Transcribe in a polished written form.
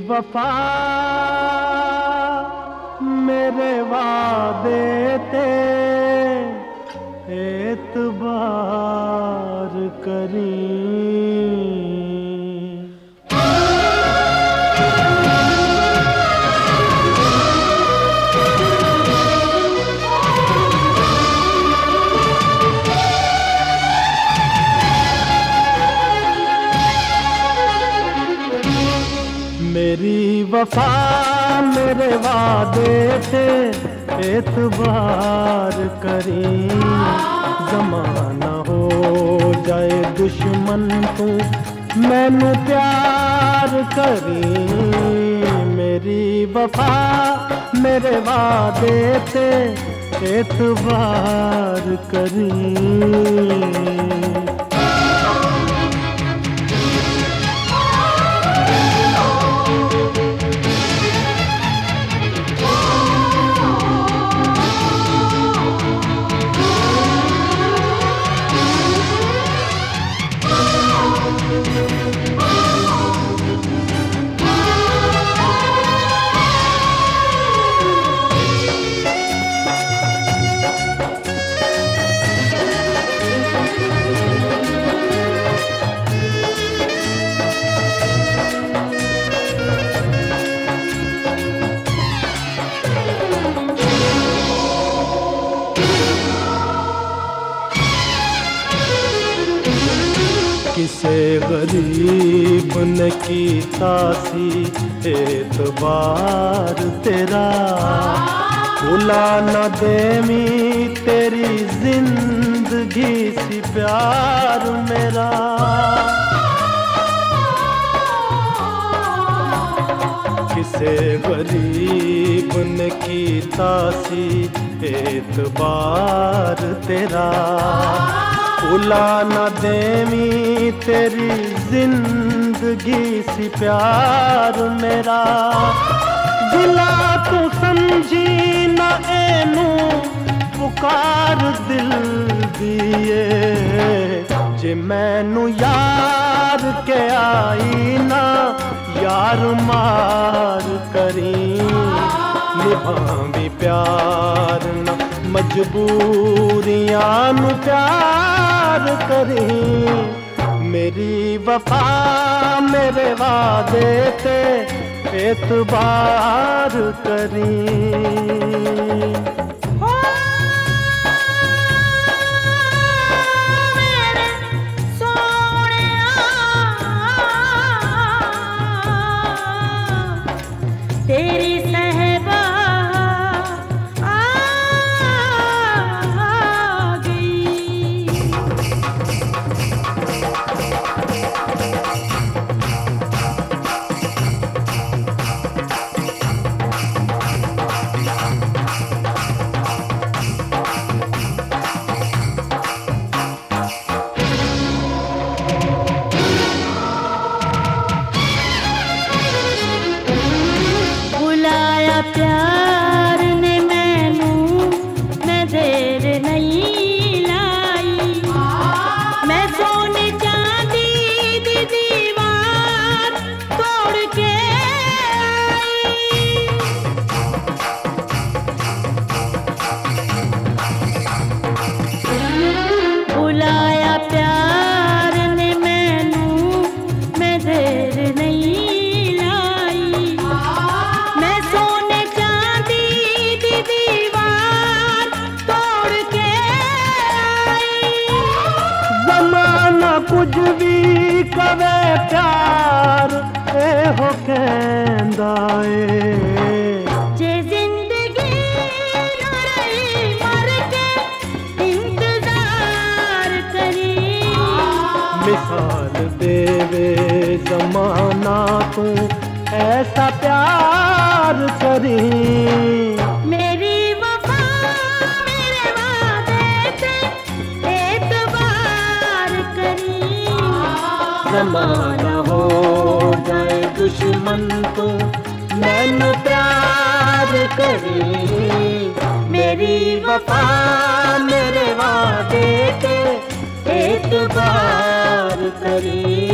वफा मेरे वादे ते एतबार करी। मेरी वफा मेरे वादे थे एतबार करी। ज़माना हो जाए दुश्मन तू मैनू प्यार करी। मेरी वफा मेरे वादे थे एतबार करी। किसे गरीब ने कीता सी एतबार तेरा। भुला न देवी तेरी जिंदगी सी प्यार मेरा। किसे गरीब ने कीता सी एतबार तेरा। भुला न देवी तेरी जिंदगी सी प्यार मेरा। भुला तू समझी न एनू पुकार दिल दिए। जे मैनू यार के आई ना यार मार करी। निभावी प्यार न मजबूरियां नू प्यार करी। मेरी वफा मेरे वादे ते एतबार करी। तेरी सहबा आ गई। बुलाया प्यार ने मैनू मैं देर नहीं लाई। मैं सोने चांदी दी दीवार तोड़ के आई। बुलाया प्यार ने मैनू मैं देर नहीं लाई। मैं सोने चांदी दी दीवार तोड़ के आई। ज़माना कुछ भी कवे प्यार ए हो कहंदा ए। जे जिंदगी न रही मर के इंतजार करी। मिसाल देवे ज़माना तू ऐसा प्यार करी। मेरी वफा मेरे वादे ते एतबार करी। ज़माना हो जाए दुश्मन तू मैनू प्यार करी। मेरी वफा मेरे वादे ते एतबार करी।